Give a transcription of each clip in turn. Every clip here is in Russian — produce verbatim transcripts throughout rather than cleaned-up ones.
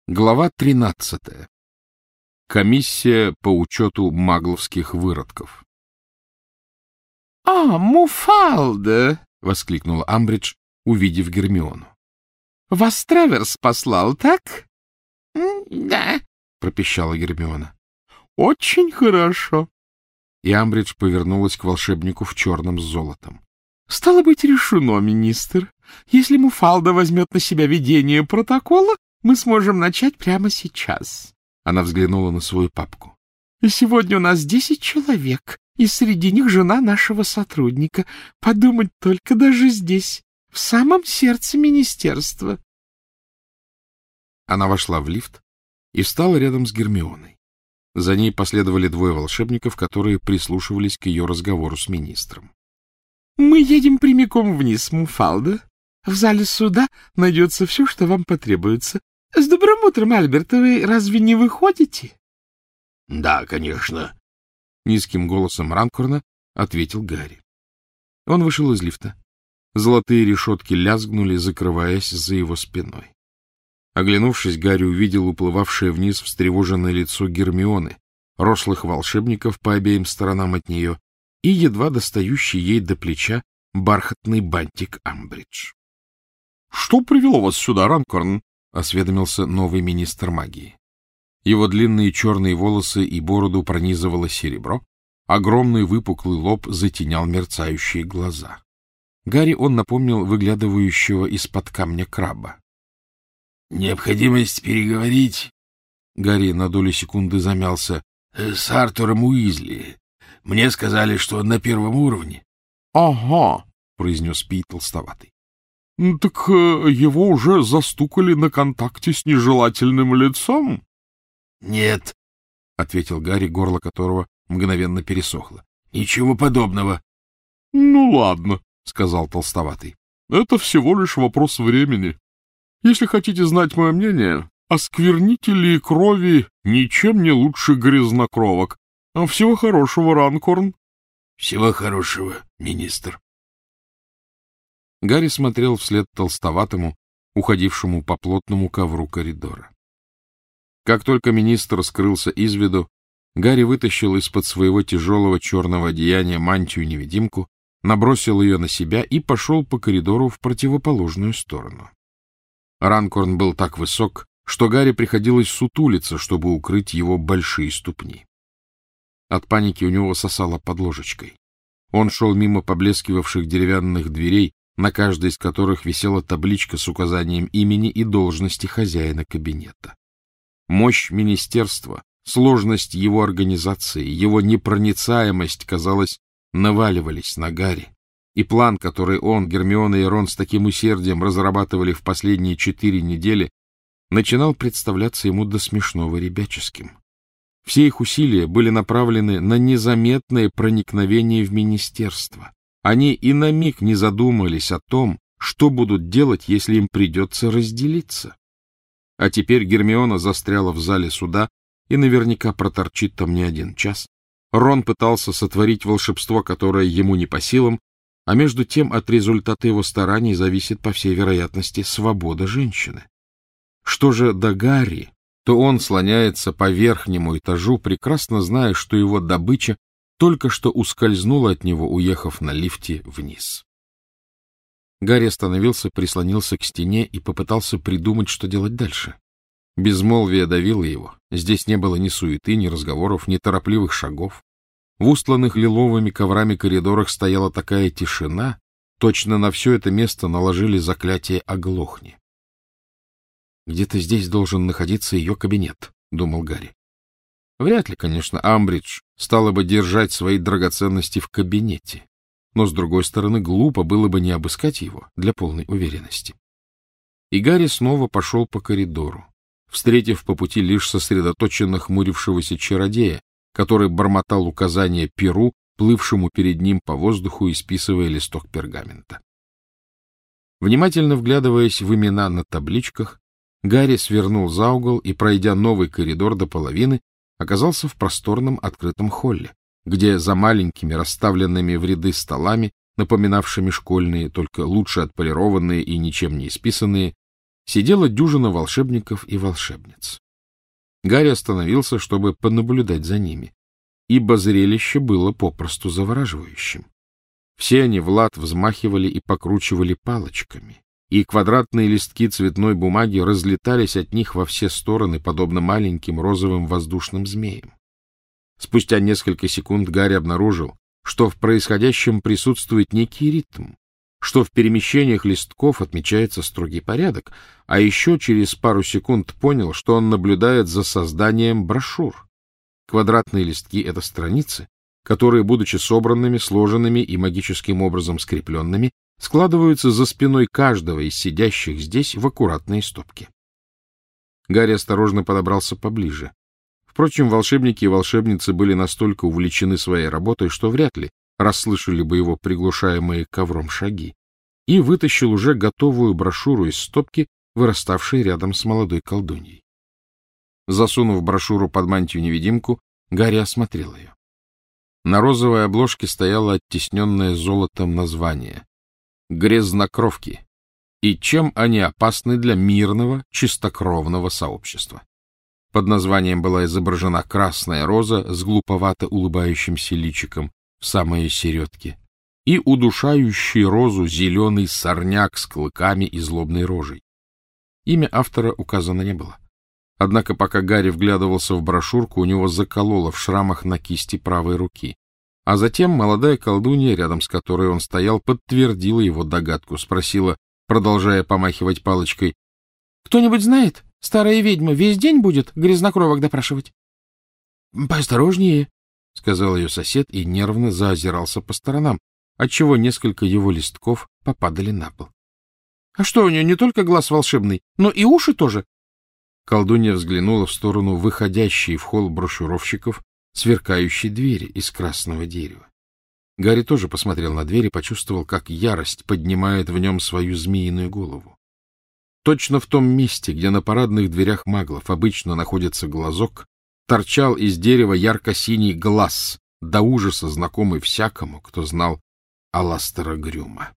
Глава тринадцатая. Комиссия по учету магловских выродков. — А, Муфалда! — воскликнула Амбридж, увидев Гермиону. — Вас Траверс послал, так? — Да, — пропищала Гермиона. — Очень хорошо. И Амбридж повернулась к волшебнику в черном с золотом. — Стало быть, решено, министр. Если Муфалда возьмет на себя ведение протокола, мы сможем начать прямо сейчас. Она взглянула на свою папку. — Сегодня у нас десять человек, и среди них жена нашего сотрудника. Подумать только, даже здесь, в самом сердце министерства. Она вошла в лифт и встала рядом с Гермионой. За ней последовали двое волшебников, которые прислушивались к ее разговору с министром. — Мы едем прямиком вниз, Муфалда. В зале суда найдется все, что вам потребуется. С добрым утром, Альберт, вы разве не выходите? — Да, конечно, — низким голосом Ранкорна ответил Гарри. Он вышел из лифта. Золотые решетки лязгнули, закрываясь за его спиной. Оглянувшись, Гарри увидел уплывавшее вниз встревоженное лицо Гермионы, рослых волшебников по обеим сторонам от нее и едва достающий ей до плеча бархатный бантик Амбридж. — Что привело вас сюда, Ранкорн? — осведомился новый министр магии. Его длинные черные волосы и бороду пронизывало серебро, огромный выпуклый лоб затенял мерцающие глаза. Гарри он напомнил выглядывающего из-под камня краба. — Необходимость переговорить... Гарри на долю секунды замялся. — С Артуром Уизли. Мне сказали, что он на первом уровне. — Ага, — произнес Пи толстоватый. — Так его уже застукали на контакте с нежелательным лицом? — Нет, — ответил Гарри, горло которого мгновенно пересохло. — Ничего подобного. — Ну, ладно, — сказал толстоватый. — Это всего лишь вопрос времени. Если хотите знать мое мнение, осквернители крови ничем не лучше грязнокровок. А всего хорошего, Ранкорн. — Всего хорошего, министр. Гарри смотрел вслед толстоватому, уходившему по плотному ковру коридора. Как только министр скрылся из виду, Гарри вытащил из-под своего тяжелого черного одеяния мантию-невидимку, набросил ее на себя и пошел по коридору в противоположную сторону. Ранкорн был так высок, что Гарри приходилось сутулиться, чтобы укрыть его большие ступни. От паники у него сосало под ложечкой. Он шел мимо поблескивавших деревянных дверей, на каждой из которых висела табличка с указанием имени и должности хозяина кабинета. Мощь министерства, сложность его организации, его непроницаемость, казалось, наваливались на Гарри, и план, который он, Гермиона и Рон с таким усердием разрабатывали в последние четыре недели, начинал представляться ему до смешного ребяческим. Все их усилия были направлены на незаметное проникновение в министерство. Они и на миг не задумались о том, что будут делать, если им придется разделиться. А теперь Гермиона застряла в зале суда и наверняка проторчит там не один час. Рон пытался сотворить волшебство, которое ему не по силам, а между тем от результата его стараний зависит, по всей вероятности, свобода женщины. Что же до Гарри, то он слоняется по верхнему этажу, прекрасно зная, что его добыча только что ускользнула от него, уехав на лифте вниз. Гарри остановился, прислонился к стене и попытался придумать, что делать дальше. Безмолвие давило его. Здесь не было ни суеты, ни разговоров, ни торопливых шагов. В устланных лиловыми коврами коридорах стояла такая тишина, точно на все это место наложили заклятие «Оглохни». «Где-то здесь должен находиться ее кабинет», — думал Гарри. Вряд ли, конечно, Амбридж стала бы держать свои драгоценности в кабинете, но, с другой стороны, глупо было бы не обыскать его для полной уверенности. И Гарри снова пошел по коридору, встретив по пути лишь сосредоточенно хмурившегося чародея, который бормотал указания перу, плывшему перед ним по воздуху, исписывая листок пергамента. Внимательно вглядываясь в имена на табличках, Гарри свернул за угол и, пройдя новый коридор до половины, оказался в просторном открытом холле, где за маленькими расставленными в ряды столами, напоминавшими школьные, только лучше отполированные и ничем не исписанные, сидела дюжина волшебников и волшебниц. Гарри остановился, чтобы понаблюдать за ними, ибо зрелище было попросту завораживающим. Все они в лад взмахивали и покручивали палочками, и квадратные листки цветной бумаги разлетались от них во все стороны, подобно маленьким розовым воздушным змеям. Спустя несколько секунд Гарри обнаружил, что в происходящем присутствует некий ритм, что в перемещениях листков отмечается строгий порядок, а еще через пару секунд понял, что он наблюдает за созданием брошюр. Квадратные листки — это страницы, которые, будучи собранными, сложенными и магическим образом скрепленными, складываются за спиной каждого из сидящих здесь в аккуратные стопки. Гарри осторожно подобрался поближе. Впрочем, волшебники и волшебницы были настолько увлечены своей работой, что вряд ли расслышали бы его приглушаемые ковром шаги, и вытащил уже готовую брошюру из стопки, выраставшей рядом с молодой колдуньей. Засунув брошюру под мантию-невидимку, Гарри осмотрел ее. На розовой обложке стояло оттесненное золотом название «Грязнокровки» и чем они опасны для мирного, чистокровного сообщества. Под названием была изображена красная роза с глуповато улыбающимся личиком в самой середке и удушающий розу зеленый сорняк с клыками и злобной рожей. Имя автора указано не было. Однако, пока Гарри вглядывался в брошюрку, у него закололо в шрамах на кисти правой руки. А затем молодая колдунья, рядом с которой он стоял, подтвердила его догадку, спросила, продолжая помахивать палочкой: — Кто-нибудь знает, старая ведьма весь день будет грязнокровок допрашивать? — Поосторожнее, — сказал ее сосед и нервно заозирался по сторонам, отчего несколько его листков попадали на пол. — А что, у нее не только глаз волшебный, но и уши тоже? Колдунья взглянула в сторону выходящей в холл брошюровщиков сверкающей двери из красного дерева. Гарри тоже посмотрел на дверь и почувствовал, как ярость поднимает в нем свою змеиную голову. Точно в том месте, где на парадных дверях маглов обычно находится глазок, торчал из дерева ярко-синий глаз, до ужаса знакомый всякому, кто знал Аластера Грюма.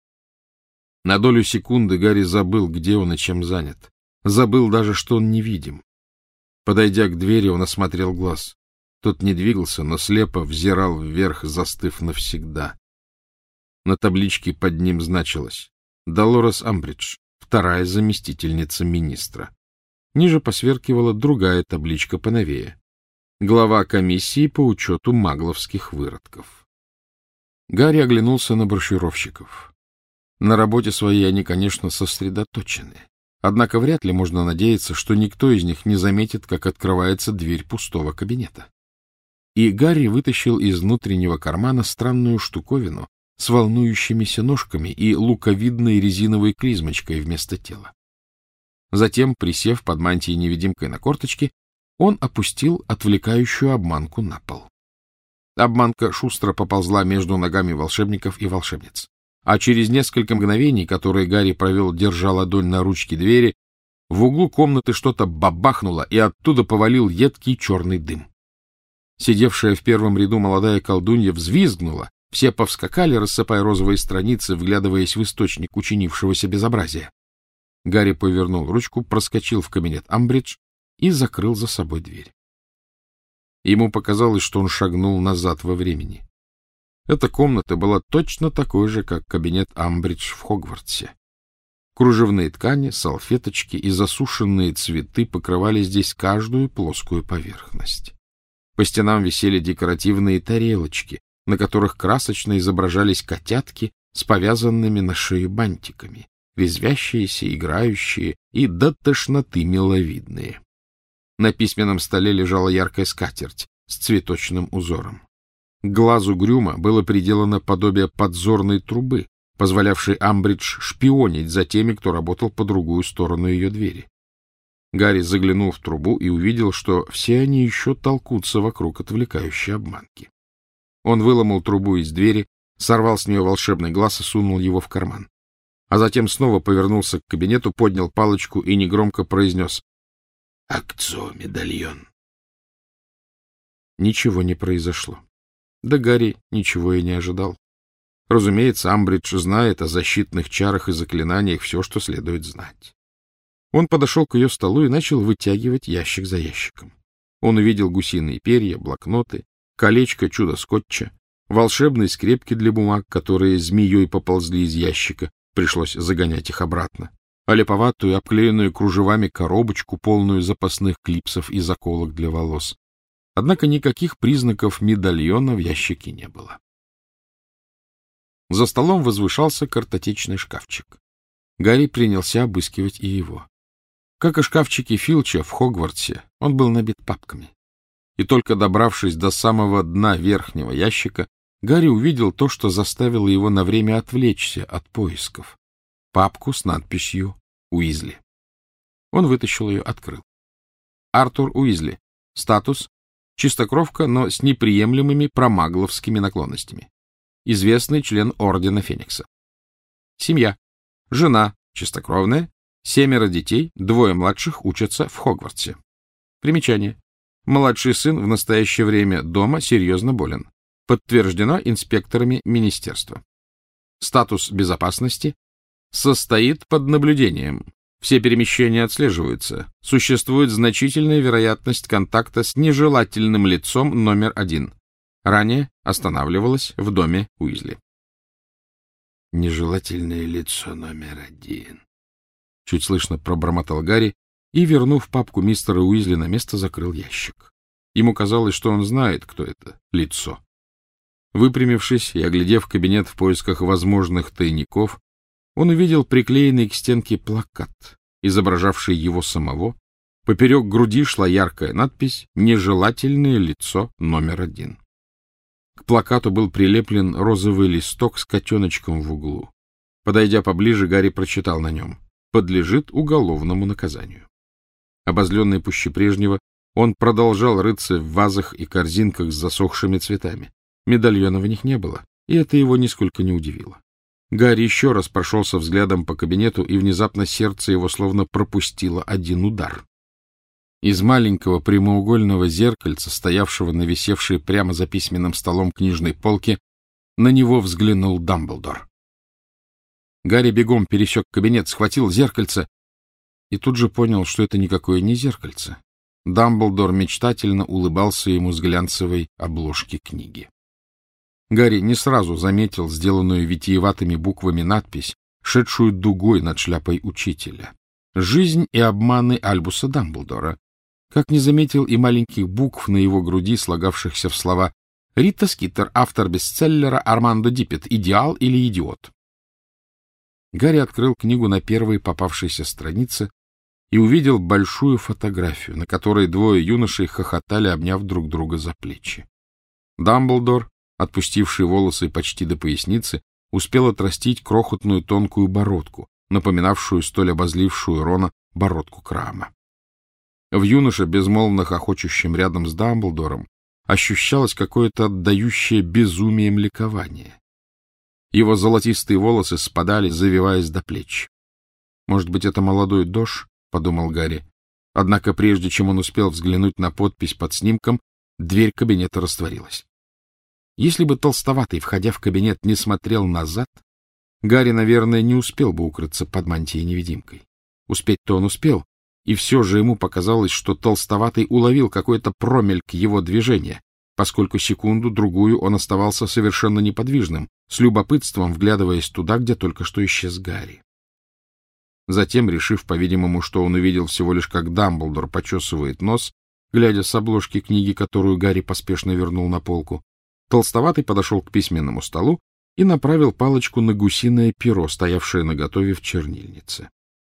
На долю секунды Гарри забыл, где он и чем занят. Забыл даже, что он невидим. Подойдя к двери, он осмотрел глаз. Тот не двигался, но слепо взирал вверх, застыв навсегда. На табличке под ним значилось «Долорес Амбридж, вторая заместительница министра». Ниже посверкивала другая табличка поновее. Глава комиссии по учету магловских выродков. Гарри оглянулся на брошюровщиков. На работе своей они, конечно, сосредоточены. Однако вряд ли можно надеяться, что никто из них не заметит, как открывается дверь пустого кабинета. И Гарри вытащил из внутреннего кармана странную штуковину с волнующимися ножками и луковидной резиновой клизмочкой вместо тела. Затем, присев под мантией-невидимкой на корточки, он опустил отвлекающую обманку на пол. Обманка шустро поползла между ногами волшебников и волшебниц. А через несколько мгновений, которые Гарри провел, держа ладонь на ручке двери, в углу комнаты что-то бабахнуло, и оттуда повалил едкий черный дым. Сидевшая в первом ряду молодая колдунья взвизгнула, все повскакали, рассыпая розовые страницы, вглядываясь в источник учинившегося безобразия. Гарри повернул ручку, проскочил в кабинет Амбридж и закрыл за собой дверь. Ему показалось, что он шагнул назад во времени. Эта комната была точно такой же, как кабинет Амбридж в Хогвартсе. Кружевные ткани, салфеточки и засушенные цветы покрывали здесь каждую плоскую поверхность. По стенам висели декоративные тарелочки, на которых красочно изображались котятки с повязанными на шее бантиками, резвящиеся, играющие и до тошноты миловидные. На письменном столе лежала яркая скатерть с цветочным узором. К глазу Грюма было приделано подобие подзорной трубы, позволявшей Амбридж шпионить за теми, кто работал по другую сторону ее двери. Гарри заглянул в трубу и увидел, что все они еще толкутся вокруг отвлекающей обманки. Он выломал трубу из двери, сорвал с нее волшебный глаз и сунул его в карман. А затем снова повернулся к кабинету, поднял палочку и негромко произнес «Акцо, медальон». Ничего не произошло. Да Гарри ничего и не ожидал. Разумеется, Амбридж знает о защитных чарах и заклинаниях все, что следует знать. Он подошел к ее столу и начал вытягивать ящик за ящиком. Он увидел гусиные перья, блокноты, колечко чудо-скотча, волшебные скрепки для бумаг, которые змеей поползли из ящика, пришлось загонять их обратно, а леповатую, обклеенную кружевами коробочку, полную запасных клипсов и заколок для волос. Однако никаких признаков медальона в ящике не было. За столом возвышался картотечный шкафчик. Гарри принялся обыскивать и его. Как и шкафчики Филча в Хогвартсе, он был набит папками. И только добравшись до самого дна верхнего ящика, Гарри увидел то, что заставило его на время отвлечься от поисков. Папку с надписью «Уизли». Он вытащил ее, открыл. Артур Уизли. Статус — чистокровка, но с неприемлемыми промагловскими наклонностями. Известный член Ордена Феникса. Семья. Жена чистокровная, семеро детей, двое младших учатся в Хогвартсе. Примечание. Младший сын в настоящее время дома серьезно болен. Подтверждено инспекторами министерства. Статус безопасности. Состоит под наблюдением. Все перемещения отслеживаются. Существует значительная вероятность контакта с нежелательным лицом номер один. Ранее останавливалась в доме Уизли. Нежелательное лицо номер один. Чуть слышно пробормотал Гарри и, вернув папку мистера Уизли на место, закрыл ящик. Ему казалось, что он знает, кто это лицо. Выпрямившись и оглядев кабинет в поисках возможных тайников, он увидел приклеенный к стенке плакат, изображавший его самого. Поперек груди шла яркая надпись «Нежелательное лицо номер один». К плакату был прилеплен розовый листок с котеночком в углу. Подойдя поближе, Гарри прочитал на нем: «Подлежит уголовному наказанию». Обозленный пуще прежнего, он продолжал рыться в вазах и корзинках с засохшими цветами. Медальона в них не было, и это его нисколько не удивило. Гарри еще раз прошелся взглядом по кабинету, и внезапно сердце его словно пропустило один удар. Из маленького прямоугольного зеркальца, стоявшего на висевшей прямо за письменным столом книжной полке, на него взглянул Дамблдор. Гарри бегом пересек кабинет, схватил зеркальце и тут же понял, что это никакое не зеркальце. Дамблдор мечтательно улыбался ему с глянцевой обложки книги. Гарри не сразу заметил сделанную витиеватыми буквами надпись, шедшую дугой над шляпой учителя. «Жизнь и обманы Альбуса Дамблдора», как не заметил и маленьких букв на его груди, слагавшихся в слова «Рита Скиттер, автор бестселлера Армандо Диппет. Идеал или идиот?». Гарри открыл книгу на первой попавшейся странице и увидел большую фотографию, на которой двое юношей хохотали, обняв друг друга за плечи. Дамблдор, отпустивший волосы почти до поясницы, успел отрастить крохотную тонкую бородку, напоминавшую столь обозлившую Рона бородку Крама. В юноше, безмолвно хохочущем рядом с Дамблдором, ощущалось какое-то отдающее безумием ликование. Его золотистые волосы спадали, завиваясь до плеч. «Может быть, это молодой Дош?» — подумал Гарри. Однако прежде чем он успел взглянуть на подпись под снимком, дверь кабинета растворилась. Если бы Толстоватый, входя в кабинет, не смотрел назад, Гарри, наверное, не успел бы укрыться под мантией-невидимкой. Успеть-то он успел, и все же ему показалось, что Толстоватый уловил какой-то промельк его движения, поскольку секунду-другую он оставался совершенно неподвижным, с любопытством вглядываясь туда, где только что исчез Гарри. Затем, решив, по-видимому, что он увидел всего лишь, как Дамблдор почесывает нос, глядя с обложки книги, которую Гарри поспешно вернул на полку, Толстоватый подошел к письменному столу и направил палочку на гусиное перо, стоявшее наготове в чернильнице.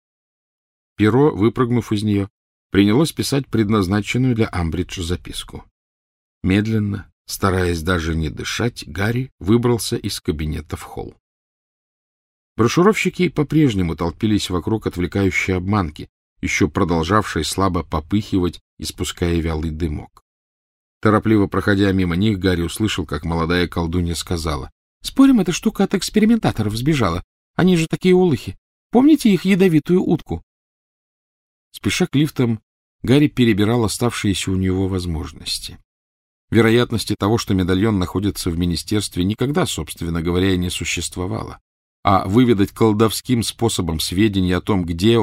Перо, выпрыгнув из нее, принялось писать предназначенную для Амбридж записку. Медленно, стараясь даже не дышать, Гарри выбрался из кабинета в холл. Брошюровщики по-прежнему толпились вокруг отвлекающей обманки, еще продолжавшей слабо попыхивать, испуская вялый дымок. Торопливо проходя мимо них, Гарри услышал, как молодая колдунья сказала: — Спорим, эта штука от экспериментаторов сбежала. Они же такие олухи. Помните их ядовитую утку? Спеша к лифтам, Гарри перебирал оставшиеся у него возможности. Вероятности того, что медальон находится в министерстве, никогда, собственно говоря, не существовало. А выведать колдовским способом сведения о том, где он,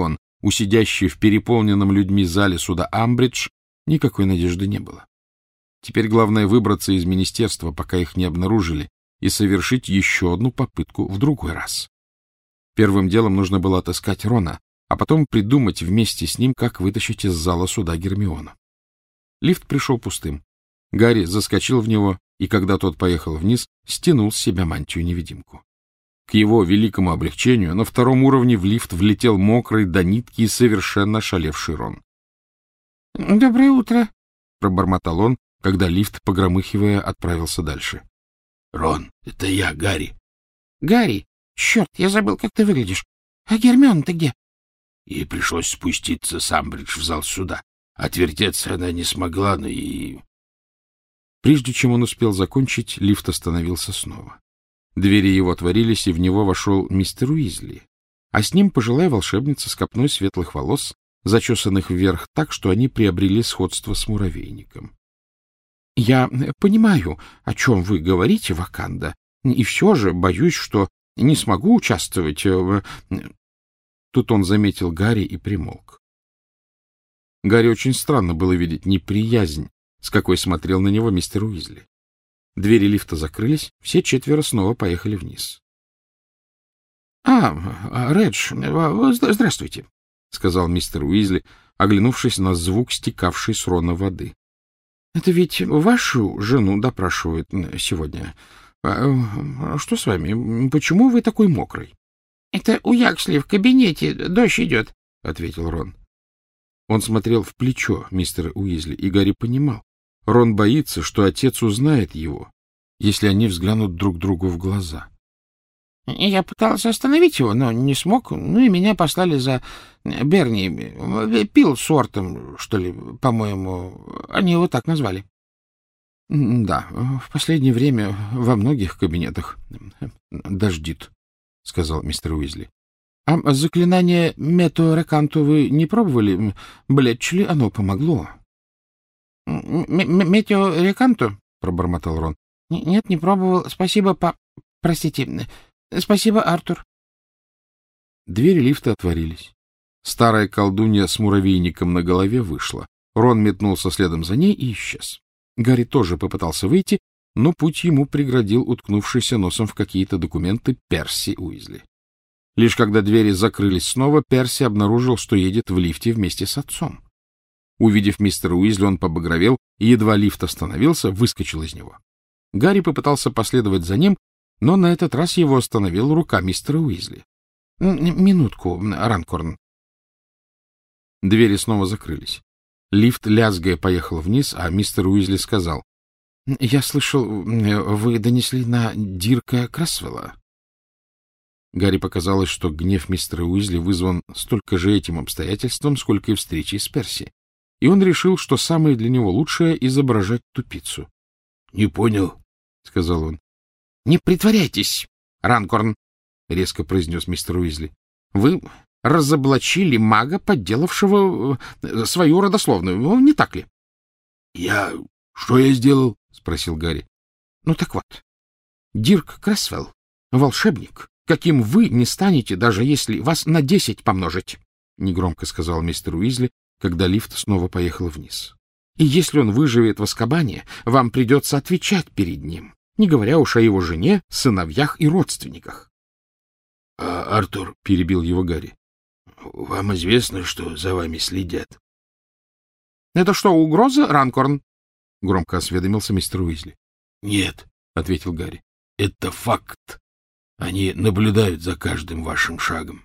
у сидящей в переполненном людьми зале суда Амбридж никакой надежды не было. Теперь главное выбраться из министерства, пока их не обнаружили, и совершить еще одну попытку в другой раз. Первым делом нужно было отыскать Рона, а потом придумать вместе с ним, как вытащить из зала суда Гермиону. Лифт пришел пустым. Гарри заскочил в него, и когда тот поехал вниз, стянул с себя мантию-невидимку. К его великому облегчению на втором уровне в лифт влетел мокрый до нитки и совершенно шалевший Рон. — Доброе утро, — пробормотал он, когда лифт, погромыхивая, отправился дальше. — Рон, это я, Гарри. — Гарри? Черт, я забыл, как ты выглядишь. А Гермиона-то где? И пришлось спуститься с Амбридж в зал суда. Отвертеться она не смогла, но и... Прежде чем он успел закончить, лифт остановился снова. Двери его отворились, и в него вошел мистер Уизли, а с ним пожилая волшебница с копной светлых волос, зачесанных вверх так, что они приобрели сходство с муравейником. — Я понимаю, о чем вы говорите, Ваканда, и все же боюсь, что не смогу участвовать в... Тут он заметил Гарри и примолк. Гарри очень странно было видеть неприязнь, с какой смотрел на него мистер Уизли. Двери лифта закрылись, все четверо снова поехали вниз. — А, Редж, здравствуйте, — сказал мистер Уизли, оглянувшись на звук стекавшей с Рона воды. — Это ведь вашу жену допрашивают сегодня. Что с вами? Почему вы такой мокрый? — Это у Яксли в кабинете дождь идет, — ответил Рон. Он смотрел в плечо мистера Уизли, и Гарри понимал. Рон боится, что отец узнает его, если они взглянут друг другу в глаза. — Я пытался остановить его, но не смог, ну и меня послали за Берни. Пил сортом, что ли, по-моему, они его так назвали. — Да, в последнее время во многих кабинетах дождит, — сказал мистер Уизли. — А заклинание метеореканту вы не пробовали? Блетчли оно помогло. — Метеореканту? — пробормотал Рон. — Нет, не пробовал. Спасибо, па... Простите. Спасибо, Артур. Двери лифта отворились. Старая колдунья с муравейником на голове вышла. Рон метнулся следом за ней и исчез. Гарри тоже попытался выйти, но путь ему преградил уткнувшийся носом в какие-то документы Перси Уизли. Лишь когда двери закрылись снова, Перси обнаружил, что едет в лифте вместе с отцом. Увидев мистера Уизли, он побагровел, и едва лифт остановился, выскочил из него. Гарри попытался последовать за ним, но на этот раз его остановила рука мистера Уизли. — Минутку, Ранкорн. Двери снова закрылись. Лифт, лязгая, поехал вниз, а мистер Уизли сказал: — Я слышал, вы донесли на Дирка Красвелла. Гарри показалось, что гнев мистера Уизли вызван столько же этим обстоятельством, сколько и встречей с Перси, и он решил, что самое для него лучшее — изображать тупицу. — Не понял, — сказал он. — Не притворяйтесь, Ранкорн, — резко произнес мистер Уизли. — Вы разоблачили мага, подделавшего свою родословную, не так ли? — Я... Что я сделал? — спросил Гарри. — Ну так вот, Дирк Красвелл — волшебник, каким вы не станете, даже если вас на десять помножить, — негромко сказал мистер Уизли, когда лифт снова поехал вниз. — И если он выживет в Азкабане, вам придется отвечать перед ним, не говоря уж о его жене, сыновьях и родственниках. — А, Артур, — перебил его Гарри, — вам известно, что за вами следят? — Это что, угроза, Ранкорн? — громко осведомился мистер Уизли. — Нет, — ответил Гарри, — это факт. Они наблюдают за каждым вашим шагом.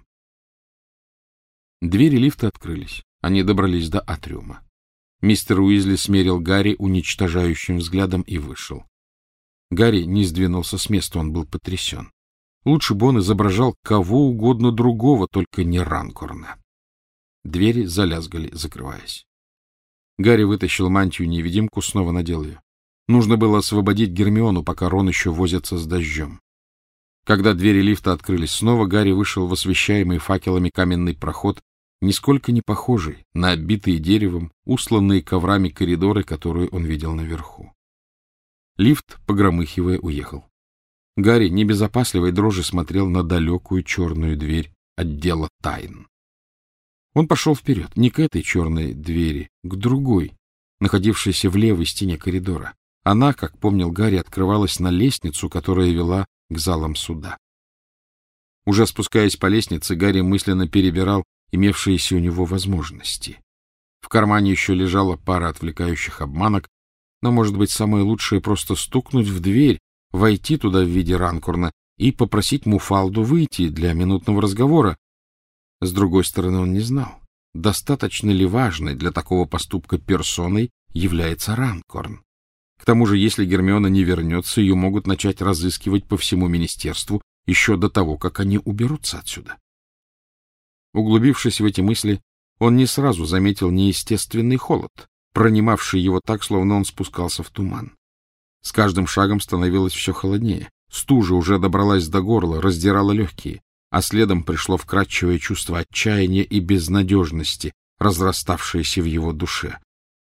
Двери лифта открылись. Они добрались до атриума. Мистер Уизли смерил Гарри уничтожающим взглядом и вышел. Гарри не сдвинулся с места, он был потрясен. Лучше бы он изображал кого угодно другого, только не Ранкорна. Двери залязгали, закрываясь. Гарри вытащил мантию-невидимку, снова надел ее. Нужно было освободить Гермиону, пока Рон еще возится с дождем. Когда двери лифта открылись снова, Гарри вышел в освещаемый факелами каменный проход, нисколько не похожий на оббитые деревом, усланные коврами коридоры, которые он видел наверху. Лифт, погромыхивая, уехал. Гарри, не без опасливой дрожи, смотрел на далекую черную дверь отдела тайн. Он пошел вперед, не к этой черной двери, к другой, находившейся в левой стене коридора. Она, как помнил Гарри, открывалась на лестницу, которая вела к залам суда. Уже спускаясь по лестнице, Гарри мысленно перебирал имевшиеся у него возможности. В кармане еще лежала пара отвлекающих обманок, но, может быть, самое лучшее — просто стукнуть в дверь, войти туда в виде Ранкорна и попросить Муфалду выйти для минутного разговора. С другой стороны, он не знал, достаточно ли важной для такого поступка персоной является Ранкорн. К тому же, если Гермиона не вернется, ее могут начать разыскивать по всему министерству еще до того, как они уберутся отсюда. Углубившись в эти мысли, он не сразу заметил неестественный холод, пронимавший его так, словно он спускался в туман. С каждым шагом становилось все холоднее. Стужа уже добралась до горла, раздирала легкие, а следом пришло вкрадчивое чувство отчаяния и безнадежности, разраставшееся в его душе.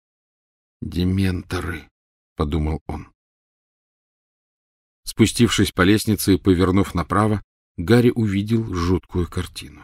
«Дементоры», — подумал он. Спустившись по лестнице и повернув направо, Гарри увидел жуткую картину.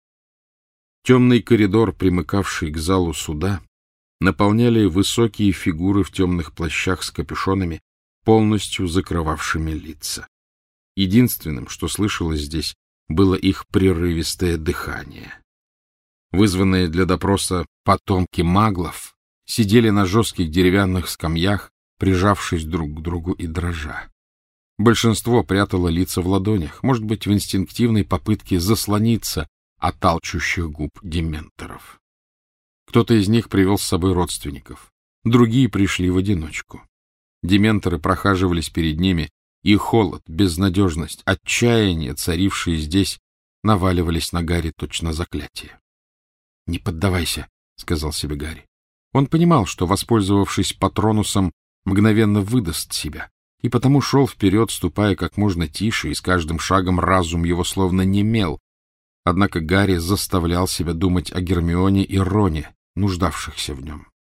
Темный коридор, примыкавший к залу суда, наполняли высокие фигуры в темных плащах с капюшонами, полностью закрывавшими лица. Единственным, что слышалось здесь, было их прерывистое дыхание. Вызванные для допроса потомки маглов сидели на жестких деревянных скамьях, прижавшись друг к другу и дрожа. Большинство прятало лица в ладонях, может быть, в инстинктивной попытке заслониться от алчущих губ дементоров. Кто-то из них привел с собой родственников, другие пришли в одиночку. Дементоры прохаживались перед ними, и холод, безнадежность, отчаяние, царившие здесь, наваливались на Гарри точно заклятие. — Не поддавайся, — сказал себе Гарри. Он понимал, что, воспользовавшись Патронусом, мгновенно выдаст себя, и потому шел вперед, ступая как можно тише, и с каждым шагом разум его словно немел. Однако Гарри заставлял себя думать о Гермионе и Роне, нуждавшихся в нем.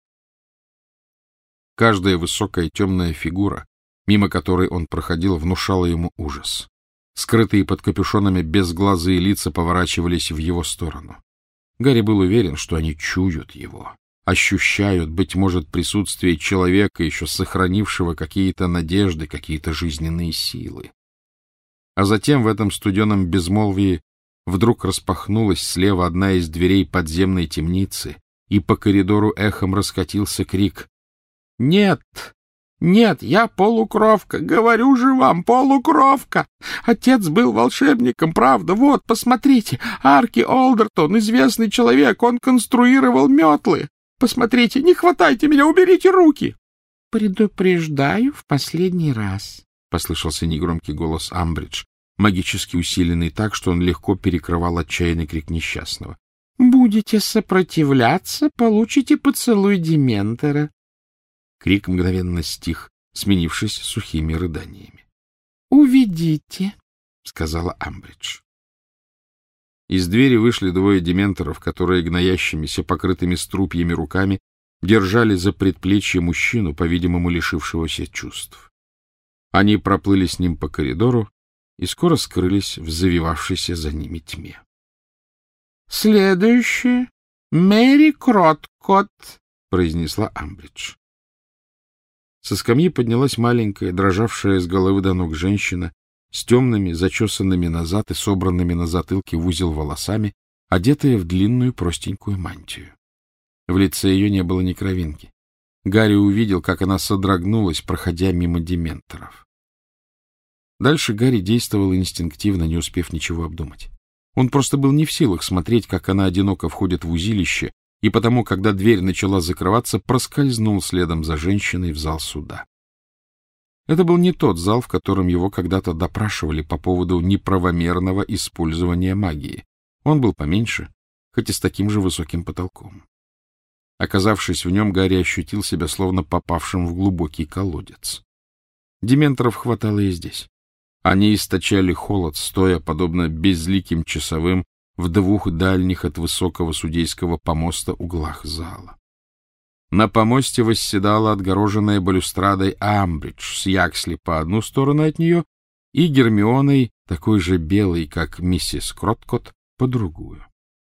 Каждая высокая темная фигура, мимо которой он проходил, внушала ему ужас. Скрытые под капюшонами безглазые лица поворачивались в его сторону. Гарри был уверен, что они чуют его, ощущают, быть может, присутствие человека, еще сохранившего какие-то надежды, какие-то жизненные силы. А затем в этом студеном безмолвии вдруг распахнулась слева одна из дверей подземной темницы, и по коридору эхом раскатился крик: «Нет! Нет, я полукровка! Говорю же вам, полукровка! Отец был волшебником, правда? Вот, посмотрите, Арки Олдертон, известный человек, он конструировал метлы! Посмотрите, не хватайте меня, уберите руки!» «Предупреждаю в последний раз», — послышался негромкий голос Амбридж, магически усиленный так, что он легко перекрывал отчаянный крик несчастного. «Будете сопротивляться, получите поцелуй Дементора». Крик мгновенно стих, сменившись сухими рыданиями. «Уведите», — сказала Амбридж. Из двери вышли двое дементоров, которые гноящимися, покрытыми струпьями руками держали за предплечье мужчину, по-видимому, лишившегося чувств. Они проплыли с ним по коридору и скоро скрылись в завивавшейся за ними тьме. — Следующее — Мэри Кроткот, — произнесла Амбридж. Со скамьи поднялась маленькая, дрожавшая с головы до ног женщина с темными, зачесанными назад и собранными на затылке в узел волосами, одетая в длинную простенькую мантию. В лице ее не было ни кровинки. Гарри увидел, как она содрогнулась, проходя мимо дементоров. Дальше Гарри действовал инстинктивно, не успев ничего обдумать. Он просто был не в силах смотреть, как она одиноко входит в узилище, и потому, когда дверь начала закрываться, проскользнул следом за женщиной в зал суда. Это был не тот зал, в котором его когда-то допрашивали по поводу неправомерного использования магии. Он был поменьше, хоть и с таким же высоким потолком. Оказавшись в нем, Гарри ощутил себя словно попавшим в глубокий колодец. Дементоров хватало и здесь. Они источали холод, стоя, подобно безликим часовым, в двух дальних от высокого судейского помоста углах зала. На помосте восседала отгороженная балюстрадой Амбридж с Яксли по одну сторону от нее и Гермионой, такой же белой, как миссис Кроткот, по другую.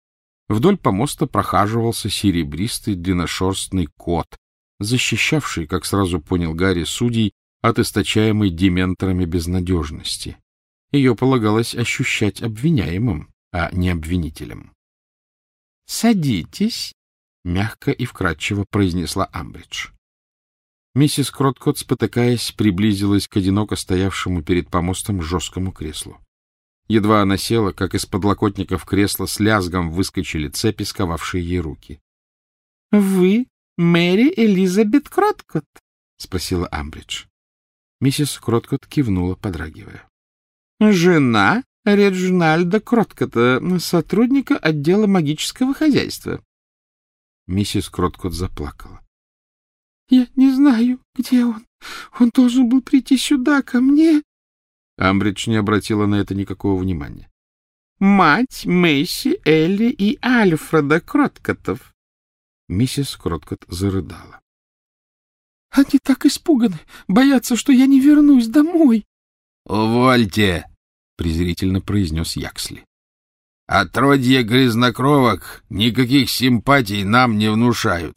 Вдоль помоста прохаживался серебристый длинношерстный кот, защищавший, как сразу понял Гарри, судей от источаемой дементорами безнадежности. Ее полагалось ощущать обвиняемым, а не обвинителем. — Садитесь, — мягко и вкратчиво произнесла Амбридж. Миссис Кроткот, спотыкаясь, приблизилась к одиноко стоявшему перед помостом жесткому креслу. Едва она села, как из подлокотников кресла с лязгом выскочили цепи, сковавшие ей руки. — Вы Мэри Элизабет Кроткот? — спросила Амбридж. Миссис Кроткот кивнула, подрагивая. — Жена Реджинальда Кроткота, сотрудника отдела магического хозяйства. Миссис Кроткот заплакала. — Я не знаю, где он. Он должен был прийти сюда, ко мне. Амбридж не обратила на это никакого внимания. — Мать Мэйси, Элли и Альфреда Кроткотов. Миссис Кроткот зарыдала. — Они так испуганы, боятся, что я не вернусь домой. — Увольте! — презрительно произнес Яксли. — Отродье грязнокровок никаких симпатий нам не внушают.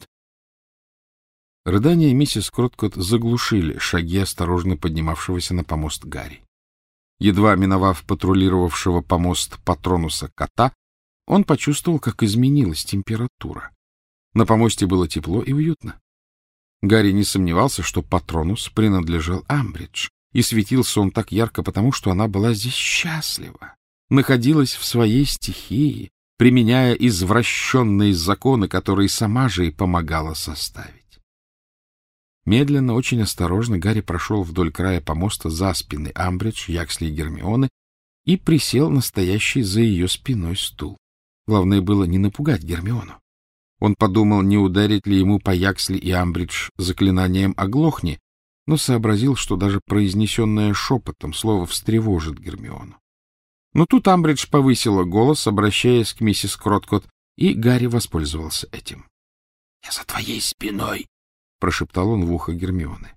Рыдания миссис Кроткот заглушили шаги осторожно поднимавшегося на помост Гарри. Едва миновав патрулировавшего помост Патронуса кота, он почувствовал, как изменилась температура. На помосте было тепло и уютно. Гарри не сомневался, что Патронус принадлежал Амбридж, и светился он так ярко потому, что она была здесь счастлива, находилась в своей стихии, применяя извращенные законы, которые сама же и помогала составить. Медленно, очень осторожно Гарри прошел вдоль края помоста за спины Амбридж, Яксли и Гермионы и присел на стоящий за ее спиной стул. Главное было не напугать Гермиону. Он подумал, не ударить ли ему по Яксли и Амбридж заклинанием «оглохни», но сообразил, что даже произнесенное шепотом слово встревожит Гермиону. Но тут Амбридж повысила голос, обращаясь к миссис Кроткот, и Гарри воспользовался этим. — Я за твоей спиной! — прошептал он в ухо Гермионы.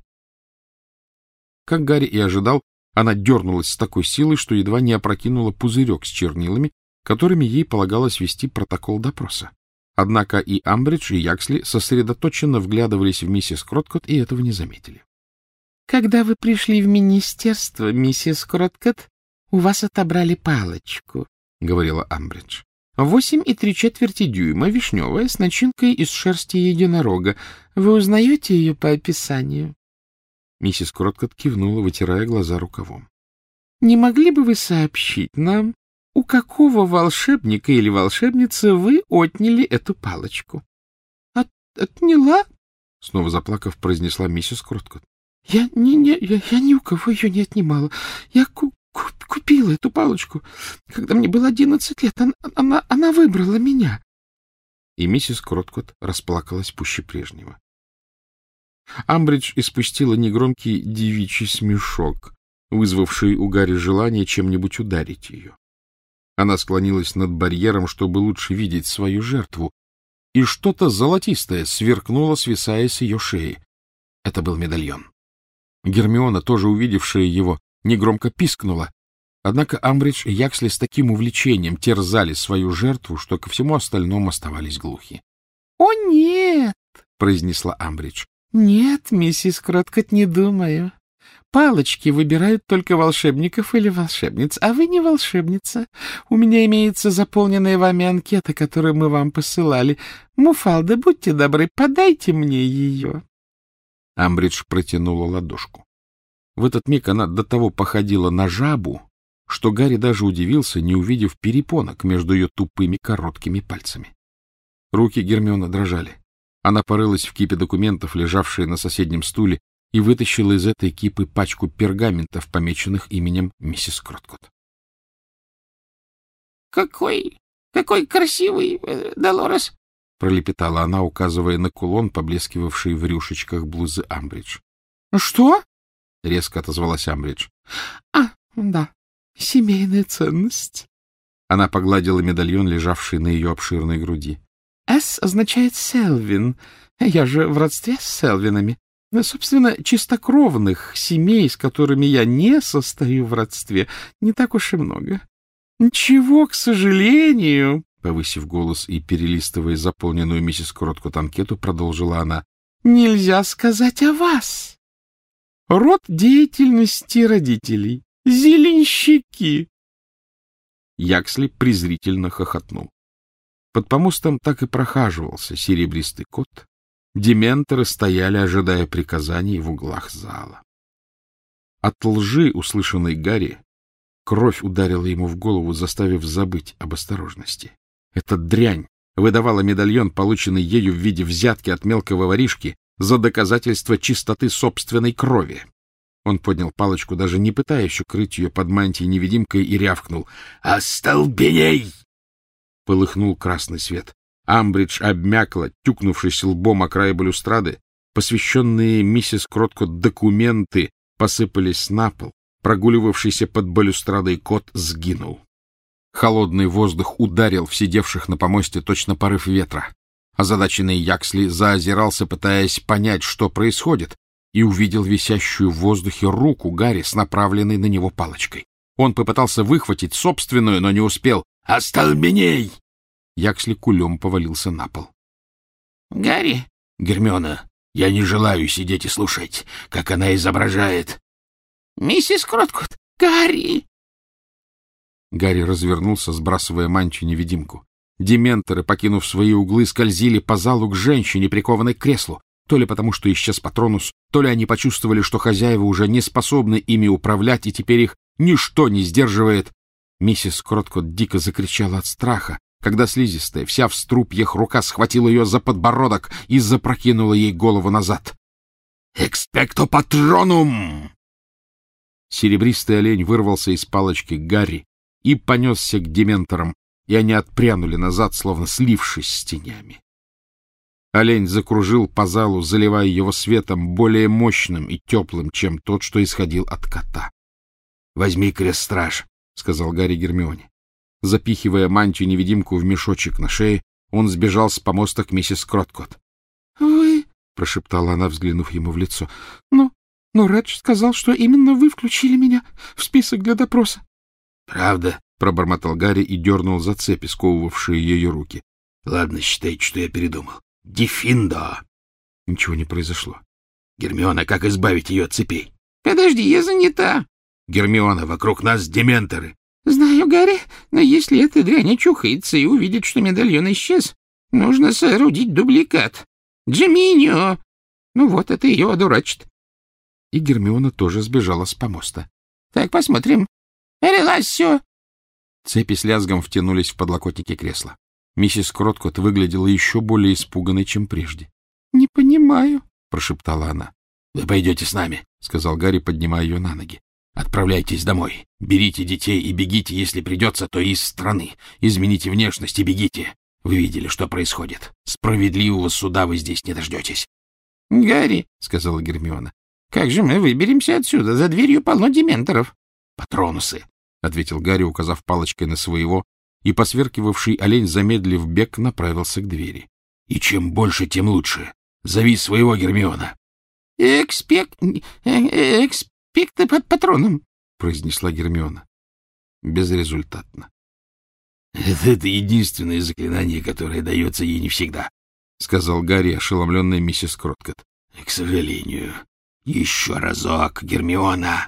Как Гарри и ожидал, она дернулась с такой силой, что едва не опрокинула пузырек с чернилами, которыми ей полагалось вести протокол допроса. Однако и Амбридж, и Яксли сосредоточенно вглядывались в миссис Кроткот и этого не заметили. — Когда вы пришли в министерство, миссис Кроткот, у вас отобрали палочку, — говорила Амбридж. Восемь и три четверти дюйма, вишневая, с начинкой из шерсти единорога. Вы узнаете ее по описанию? Миссис Кроткот кивнула, вытирая глаза рукавом. — Не могли бы вы сообщить нам, у какого волшебника или волшебницы вы отняли эту палочку? От, — Отняла? — снова заплакав, произнесла миссис Кроткот. — Я, не, не, я, я ни у кого ее не отнимала. Я ку купила эту палочку. Когда мне было одиннадцать лет, она, она, она выбрала меня. И миссис Кроткот расплакалась пуще прежнего. Амбридж испустила негромкий девичий смешок, вызвавший у Гарри желание чем-нибудь ударить ее. Она склонилась над барьером, чтобы лучше видеть свою жертву, и что-то золотистое сверкнуло, свисая с ее шеи. Это был медальон. Гермиона, тоже увидевшая его, негромко пискнула. Однако Амбридж и Яксли с таким увлечением терзали свою жертву, что ко всему остальному оставались глухи. — О, нет! — произнесла Амбридж. — Нет, миссис Кроткот, не думаю. Палочки выбирают только волшебников или волшебниц, а вы не волшебница. У меня имеется заполненная вами анкета, которую мы вам посылали. Муфалда, будьте добры, подайте мне ее. Амбридж протянула ладошку. В этот миг она до того походила на жабу, что Гарри даже удивился, не увидев перепонок между ее тупыми короткими пальцами. Руки Гермионы дрожали. Она порылась в кипе документов, лежавшие на соседнем стуле, и вытащила из этой кипы пачку пергаментов, помеченных именем миссис Кроткот. — Какой, какой красивый, Долорес! — пролепетала она, указывая на кулон, поблескивавший в рюшечках блузы Амбридж. — Что? — резко отозвалась Амбридж. — А, да, семейная ценность. Она погладила медальон, лежавший на ее обширной груди. — «С» означает «Селвин». Я же в родстве с Селвинами. Собственно, чистокровных семей, с которыми я не состою в родстве, не так уж и много. Ничего, к сожалению, Повысив голос и перелистывая заполненную миссис Кроткот анкету, продолжила она. — Нельзя сказать о вас. Род деятельности родителей. Зеленщики. Яксли презрительно хохотнул. Под помостом так и прохаживался серебристый кот. Дементоры стояли, ожидая приказаний в углах зала. От лжи, услышанной Гарри, кровь ударила ему в голову, заставив забыть об осторожности. Эта дрянь выдавала медальон, полученный ею в виде взятки от мелкого воришки, за доказательство чистоты собственной крови. Он поднял палочку, даже не пытаясь укрыть ее под мантией-невидимкой, и рявкнул: «Остолбеней!» Полыхнул красный свет. Амбридж обмякла, тюкнувшись лбом о край балюстрады. Посвященные миссис Кроткот документы посыпались на пол. Прогуливавшийся под балюстрадой кот сгинул. Холодный воздух ударил в сидевших на помосте точно порыв ветра. Озадаченный Яксли заозирался, пытаясь понять, что происходит, и увидел висящую в воздухе руку Гарри с направленной на него палочкой. Он попытался выхватить собственную, но не успел. «Остолбеней!» Яксли кулем повалился на пол. «Гарри!» «Гермиона, я не желаю сидеть и слушать, как она изображает». «Миссис Кроткот! Гарри!» Гарри развернулся, сбрасывая мантию-невидимку. Дементоры, покинув свои углы, скользили по залу к женщине, прикованной к креслу. То ли потому, что исчез Патронус, то ли они почувствовали, что хозяева уже не способны ими управлять, и теперь их ничто не сдерживает. Миссис Кроткот дико закричала от страха, когда слизистая, вся в струпьях, рука схватила ее за подбородок и запрокинула ей голову назад. «Экспекто патронум!» Серебристый олень вырвался из палочки Гарри и понесся к дементорам, и они отпрянули назад, словно слившись с тенями. Олень закружил по залу, заливая его светом более мощным и теплым, чем тот, что исходил от кота. — Возьми крест-страж, — сказал Гарри Гермионе. Запихивая мантию-невидимку в мешочек на шее, он сбежал с помоста к миссис Кроткот. — Вы... — прошептала она, взглянув ему в лицо. — Ну, но Редж сказал, что именно вы включили меня в список для допроса. — Правда? — пробормотал Гарри и дернул за цепи, сковывавшие ее руки. — Ладно, считайте, что я передумал. — Дефиндо! Ничего не произошло. — Гермиона, как избавить ее от цепей? — Подожди, я занята. — Гермиона, вокруг нас дементоры. — Знаю, Гарри, но если эта дрянь очухается и увидит, что медальон исчез, нужно соорудить дубликат. Джиминьо! Ну вот, это ее одурачит. И Гермиона тоже сбежала с помоста. — Так, посмотрим. — Релассио! Цепи с лязгом втянулись в подлокотники кресла. Миссис Кроткот выглядела еще более испуганной, чем прежде. — Не понимаю, — прошептала она. — Вы пойдете с нами, — сказал Гарри, поднимая ее на ноги. — Отправляйтесь домой. Берите детей и бегите, если придется, то из страны. Измените внешность и бегите. Вы видели, что происходит. Справедливого суда вы здесь не дождетесь. — Гарри, — сказала Гермиона, — как же мы выберемся отсюда? За дверью полно дементоров. — Патронусы, — ответил Гарри, указав палочкой на своего, и посверкивавший олень, замедлив бег, направился к двери. — И чем больше, тем лучше. Зови своего, Гермиона. — Экспект... экспекты под патроном, — произнесла Гермиона. Безрезультатно. — Это единственное заклинание, которое дается ей не всегда, — сказал Гарри, ошеломленный миссис Кроткот. — К сожалению. Еще разок, Гермиона.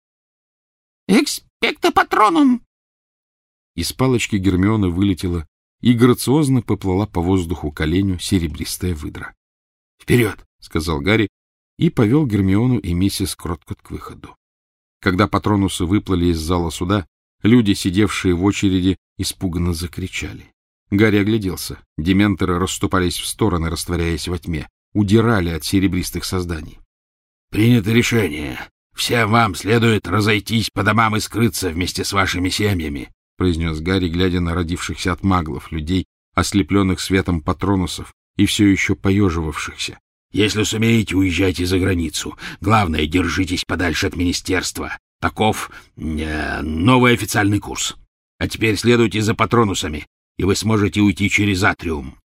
— Экспекто патроном! Из палочки Гермионы вылетела и грациозно поплыла по воздуху к оленю серебристая выдра. — Вперед! — сказал Гарри и повел Гермиону и миссис Кроткот к выходу. Когда патронусы выплыли из зала суда, люди, сидевшие в очереди, испуганно закричали. Гарри огляделся. Дементоры расступались в стороны, растворяясь во тьме, удирали от серебристых созданий. — Принято решение. Всем вам следует разойтись по домам и скрыться вместе с вашими семьями, — произнес Гарри, глядя на родившихся от маглов людей, ослепленных светом патронусов и все еще поеживавшихся. — Если сумеете, уезжайте за границу. Главное, держитесь подальше от министерства. Таков э, новый официальный курс. А теперь следуйте за патронусами, и вы сможете уйти через атриум.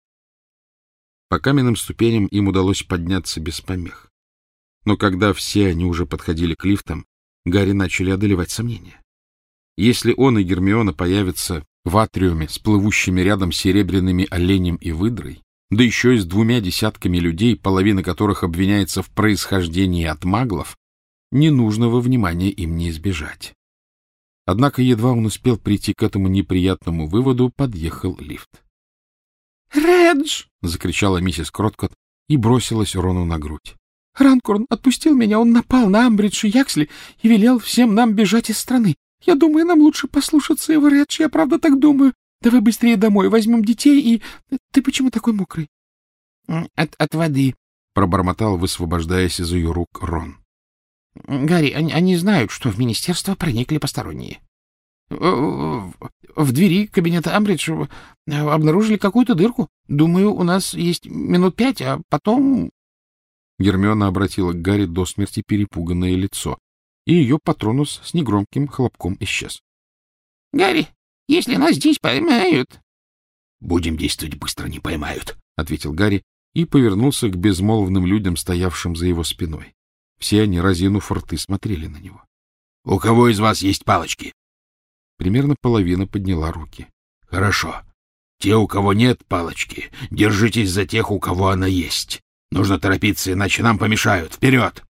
По каменным ступеням им удалось подняться без помех. Но когда все они уже подходили к лифтам, Гарри начали одолевать сомнения. Если он и Гермиона появятся в атриуме с плывущими рядом серебряными оленем и выдрой, да еще и с двумя десятками людей, половина которых обвиняется в происхождении от маглов, ненужного внимания им не избежать. Однако едва он успел прийти к этому неприятному выводу, подъехал лифт. «Редж!» — закричала миссис Кроткот и бросилась Рону на грудь. «Ранкорн отпустил меня, он напал на Амбридж и Яксли и велел всем нам бежать из страны. Я думаю, нам лучше послушаться его, Редж, я правда так думаю. Давай быстрее домой, возьмем детей и... Ты почему такой мокрый?» От, от воды, — пробормотал, высвобождаясь из ее рук Рон. — Гарри, они, они знают, что в министерство проникли посторонние. В, в двери кабинета Амбридж обнаружили какую-то дырку. Думаю, у нас есть минут пять, а потом... Гермиона обратила к Гарри до смерти перепуганное лицо, и ее патронус с негромким хлопком исчез. — Гарри, если нас здесь поймают... — Будем действовать быстро, не поймают, — ответил Гарри и повернулся к безмолвным людям, стоявшим за его спиной. Все они, разинув рты, смотрели на него. — У кого из вас есть палочки? Примерно половина подняла руки. — Хорошо. Те, у кого нет палочки, держитесь за тех, у кого она есть. Нужно торопиться, иначе нам помешают. Вперед!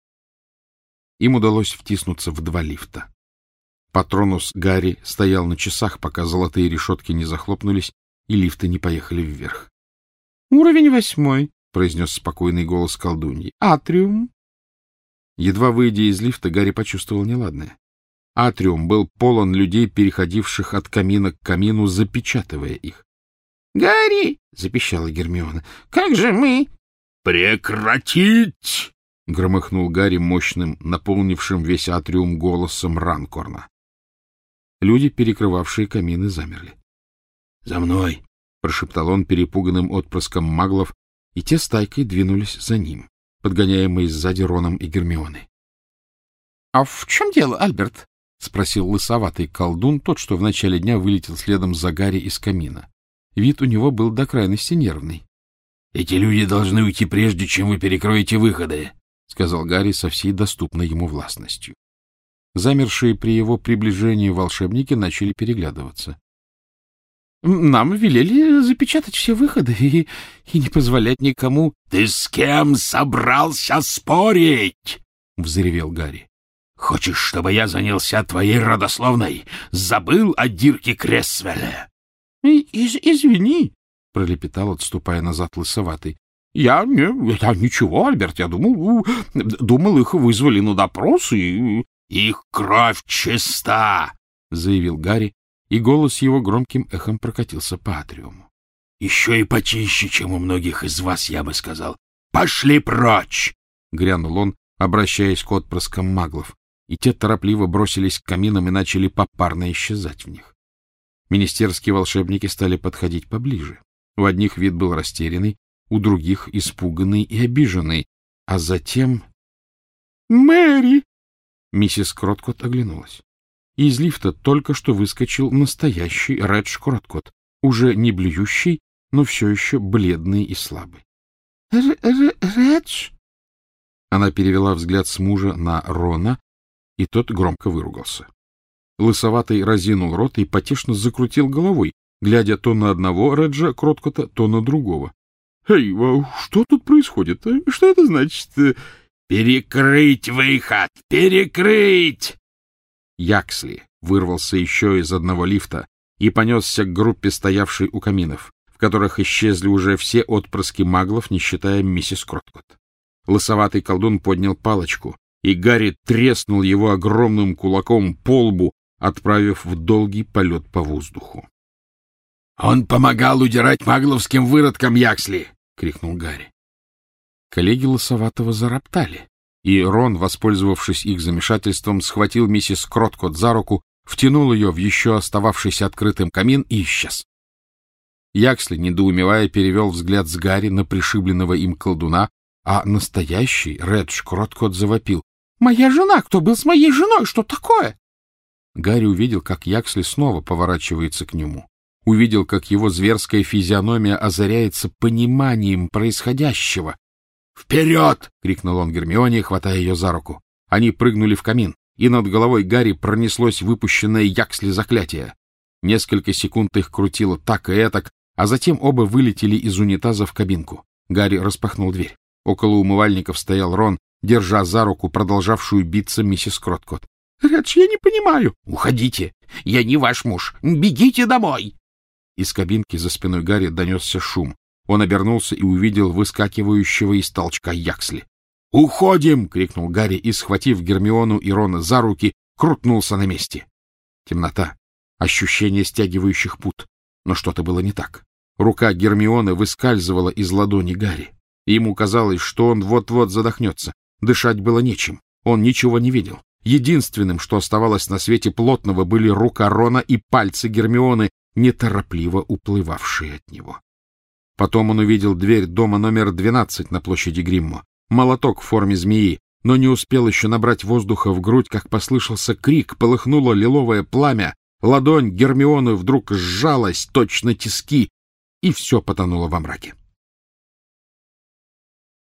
Им удалось втиснуться в два лифта. Патронус Гарри стоял на часах, пока золотые решетки не захлопнулись и лифты не поехали вверх. — Уровень восьмой, — произнес спокойный голос колдуньи. — Атриум. Едва выйдя из лифта, Гарри почувствовал неладное. Атриум был полон людей, переходивших от камина к камину, запечатывая их. — Гарри! — запищала Гермиона. — Как же мы? — Прекратить! — громыхнул Гарри мощным, наполнившим весь атриум голосом Ранкорна. Люди, перекрывавшие камины, замерли. — За мной! — прошептал он перепуганным отпрыском маглов, и те стайкой двинулись за ним, подгоняемые сзади Роном и Гермионой. — А в чем дело, Альберт? — спросил лысоватый колдун, тот, что в начале дня вылетел следом за Гарри из камина. Вид у него был до крайности нервный. — Эти люди должны уйти прежде, чем вы перекроете выходы, — сказал Гарри со всей доступной ему властностью. Замершие при его приближении волшебники начали переглядываться. — Нам велели запечатать все выходы и, и не позволять никому... — Ты с кем собрался спорить? — взревел Гарри. — Хочешь, чтобы я занялся твоей родословной? Забыл о Дирке Крессвелле? — Из Извини, — пролепетал, отступая назад лысоватый. — Я, не, я ничего, Альберт, я думал, думал, их вызвали на допрос и... — Их кровь чиста! — заявил Гарри, и голос его громким эхом прокатился по атриуму. — Еще и почище, чем у многих из вас, я бы сказал. Пошли прочь! — грянул он, обращаясь к отпрыскам маглов, и те торопливо бросились к каминам и начали попарно исчезать в них. Министерские волшебники стали подходить поближе. У одних вид был растерянный, у других — испуганный и обиженный, а затем... — Мэри! Миссис Кроткот оглянулась. Из лифта только что выскочил настоящий Редж Кроткот, уже не блюющий, но все еще бледный и слабый. — Редж? Она перевела взгляд с мужа на Рона, и тот громко выругался. Лысоватый разинул рот и потешно закрутил головой, глядя то на одного Реджа Кроткота, то на другого. — Эй, что тут происходит? Что это значит? — Перекрыть выход! Перекрыть! Яксли вырвался еще из одного лифта и понесся к группе, стоявшей у каминов, в которых исчезли уже все отпрыски маглов, не считая миссис Кроткот. Лысоватый колдун поднял палочку, и Гарри треснул его огромным кулаком по лбу, отправив в долгий полет по воздуху. — Он помогал удирать магловским выродкам, Яксли! — крикнул Гарри. Коллеги Лысоватого зароптали, и Рон, воспользовавшись их замешательством, схватил миссис Кроткот за руку, втянул ее в еще остававшийся открытым камин и исчез. Яксли, недоумевая, перевел взгляд с Гарри на пришибленного им колдуна, а настоящий Редж Кроткот завопил: — Моя жена! Кто был с моей женой? Что такое? Гарри увидел, как Яксли снова поворачивается к нему. Увидел, как его зверская физиономия озаряется пониманием происходящего. «Вперед!» — крикнул он Гермионе, хватая ее за руку. Они прыгнули в камин. и над головой Гарри пронеслось выпущенное Яксли заклятие. Несколько секунд их крутило так и этак, а затем оба вылетели из унитаза в кабинку. Гарри распахнул дверь. Около умывальников стоял Рон, держа за руку продолжавшую биться миссис Кроткот. — Редж, я не понимаю. — Уходите. Я не ваш муж. Бегите домой. Из кабинки за спиной Гарри донесся шум. Он обернулся и увидел выскакивающего из толчка Яксли. «Уходим!» — крикнул Гарри и, схватив Гермиону и Рона за руки, крутнулся на месте. Темнота, ощущение стягивающих пут. Но что-то было не так. Рука Гермионы выскальзывала из ладони Гарри. Ему казалось, что он вот-вот задохнется. Дышать было нечем. Он ничего не видел. Единственным, что оставалось на свете плотного, были рука Рона и пальцы Гермионы, неторопливо уплывавшие от него. Потом он увидел дверь дома номер двенадцать на площади Гриммо. Молоток в форме змеи, но не успел еще набрать воздуха в грудь, как послышался крик, полыхнуло лиловое пламя, ладонь Гермионы вдруг сжалась, точно тиски, и все потонуло во мраке.